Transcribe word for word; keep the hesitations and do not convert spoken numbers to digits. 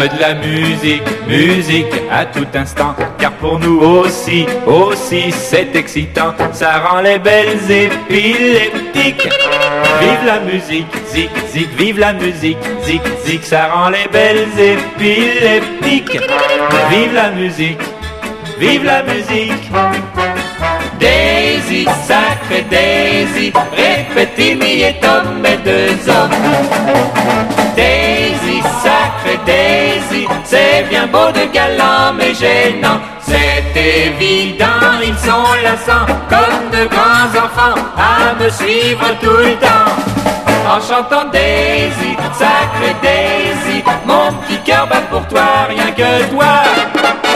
de la musique, musique à tout instant, car pour nous aussi, aussi c'est excitant, ça rend les belles épileptiques. Vive la musique, zik, zik, vive la musique, zik, zik, ça rend les belles épileptiques. Vive la musique, vive la musique. Daisy, sacré Daisy, répétimi et homme et deux hommes. Daisy, sacré Daisy, c'est bien beau de galant mais gênant. C'est évident, ils sont lassants, comme de grands enfants, à me suivre tout le temps. En chantant Daisy, sacré Daisy, mon petit cœur bat pour toi, rien que toi.